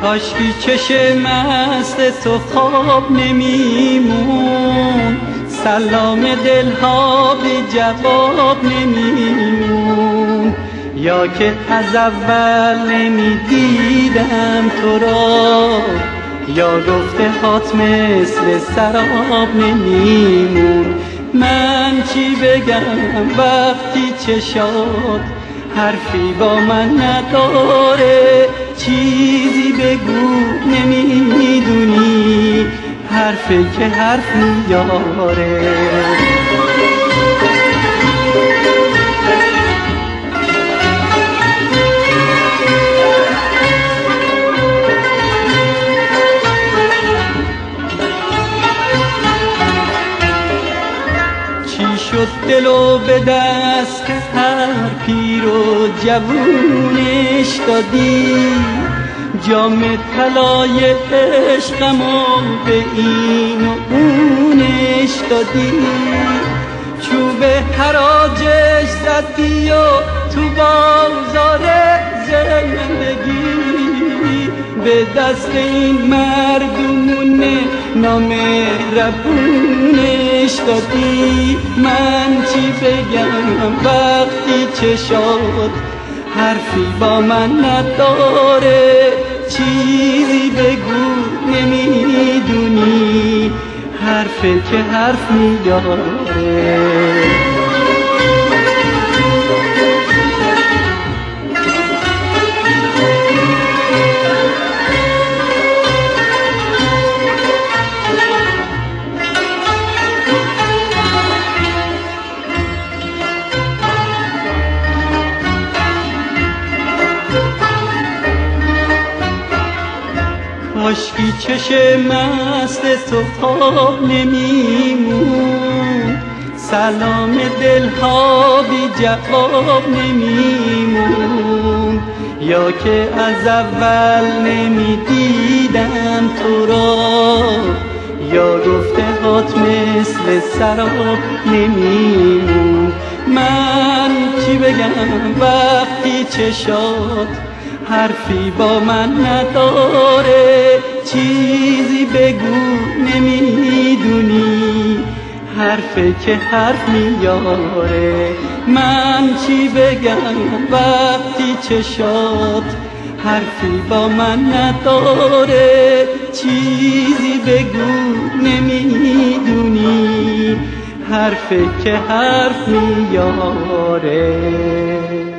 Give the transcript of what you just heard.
کاشکی چشم مست تو خواب نمیمون، سلام دلها بی جواب نمیمون. یا که از اول نمیدیدم تو را، یا گفته هات مثل سراب نمیمون. من چی بگم وقتی چشات حرفی با من نداره، چیزی بگو نمیدونی حرفی که حرف میاره. شد دلو به دست که هر پیر و جوونش دادی، جام طلای عشقمو به این و اونش دادی. چوب حراجش زدی و تو بازار زندگی، به دست این مردمونه نام ربونش دادی. من چی بگم وقتی چشات حرفی با من نداره، چیزی بگو نمیدونی حرفی که حرف میاره. کاشکی چشم مست تو خواب نمیمون، سلام دلها بی جواب نمیمون. یا که از اول نمیدیدم تو را، یا گفته هات مثل سراب نمیمون. من چی بگم وقتی چشات حرفی با من نداره، چیزی بگو نمیدونی حرفی که حرف میاره. من چی بگم وقتی چشات حرفی با من نداره، چیزی بگو نمیدونی حرفی که حرف میاره.